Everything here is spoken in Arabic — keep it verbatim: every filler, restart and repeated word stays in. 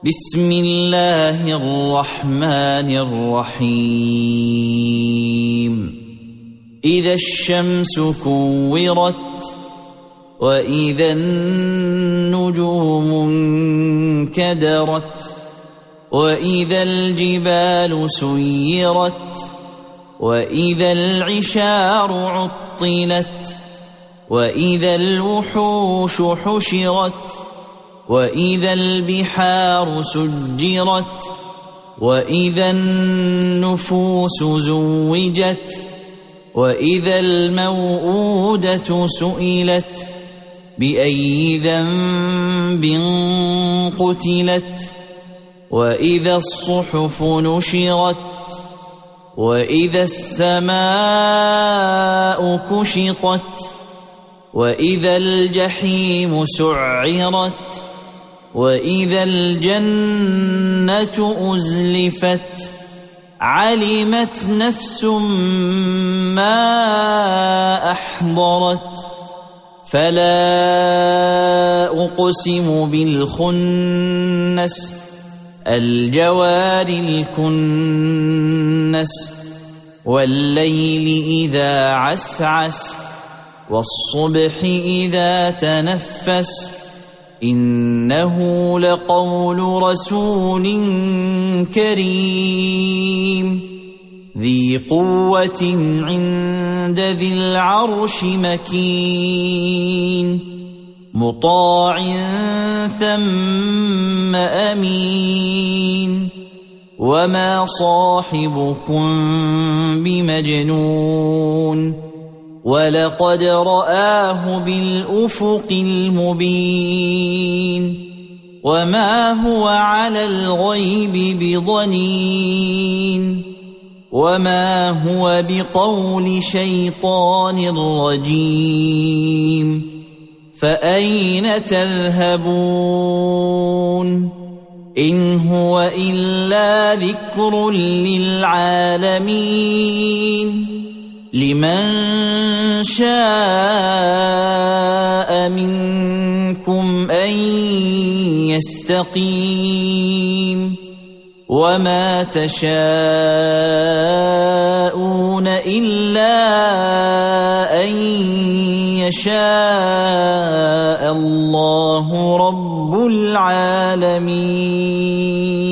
بسم الله الرحمن الرحيم إذا الشمس كورت وإذا النجوم انكدرت وإذا الجبال سيرت وإذا العشار عطلت وإذا الوحوش حشرت وإذا البحار سجرت وإذا النفوس زوجت وإذا الموءودة سئلت بأي ذنب قتلت وإذا الصحف نشرت وإذا السماء كشطت وإذا الجحيم سعرت وإذا الجنة أزلفت علمت نفس ما أحضرت فلا أقسم بالخنس الجوار الكنس والليل إذا عسعس والصبح إذا تنفس إنه لقول رسول كريم ذي قوة عند ذي العرش مكين مطاع ثم أمين وما صاحبكم بمجنون ولقد رآه بالأفق المبين وما هو على الغيب بضنين وما هو بقول شيطان رجيم فأين تذهبون إن هو إلا ذكر للعالمين لمن شاء منكم أن يستقيم وما تشاءون إلا أن يشاء الله رب العالمين.